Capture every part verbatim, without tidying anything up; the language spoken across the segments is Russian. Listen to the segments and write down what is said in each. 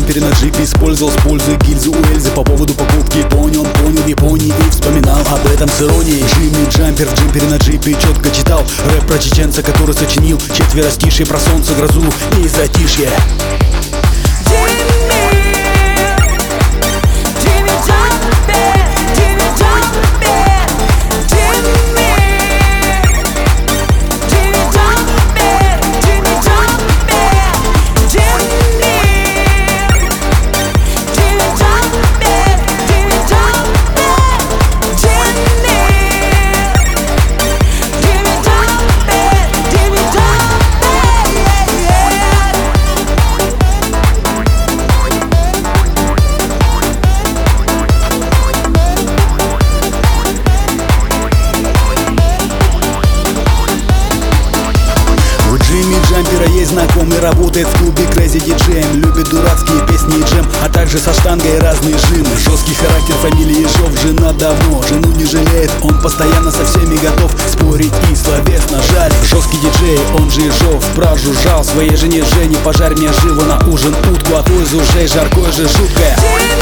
джемпере на джипе использовал с пользой гильзы у Эльзы. По поводу покупки понял, он понял в Японии и вспоминал об этом с иронией. Джимми Джампер в джемпере на джипе четко читал рэп про чеченца, который сочинил четверостишие про солнце, грозу и затишье. Джампера есть знакомый, работает в клубе Crazy диджеем. Любит дурацкие песни и джем, а также со штангой разные жимы. Жесткий характер, фамилия Ежов, жена давно, жену не жалеет. Он постоянно со всеми готов спорить и словесно жаль. Жесткий диджей, он же Ежов, прожужжал своей жене Жене: пожарь мне живо на ужин утку, а то из ушей жаркое же жуткое.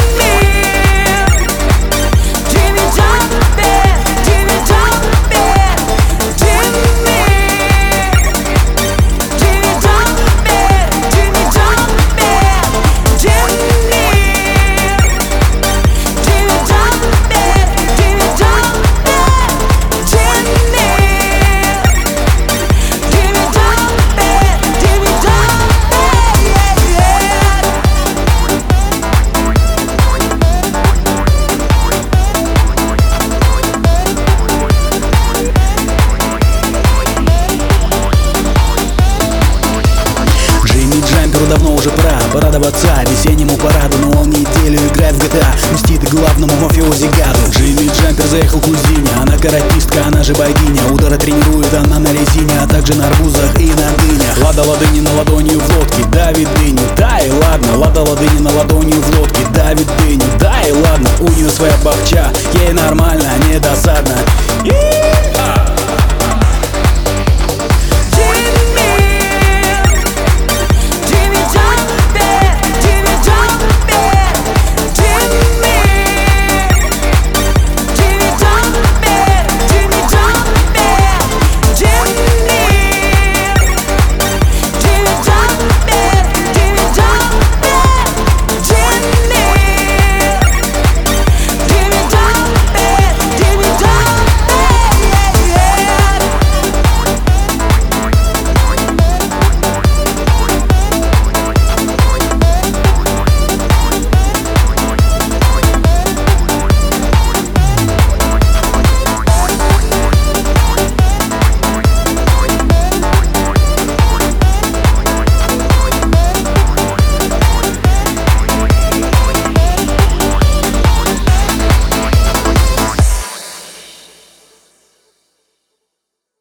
Давно уже пора порадоваться весеннему параду, но он неделю играет в джи ти эй, мстит главному мафиози гаду. Джимми Джампер заехал к кузине, она каратистка, она же богиня. Удары тренирует она на резине, а также на арбузах и на дынях. Лада ладыни на ладонью в лодке, давит дыню, да и ладно. Лада ладыни на ладонью в лодке, давит дыню, да и ладно. У нее своя бахча, ей нормально, не досадно.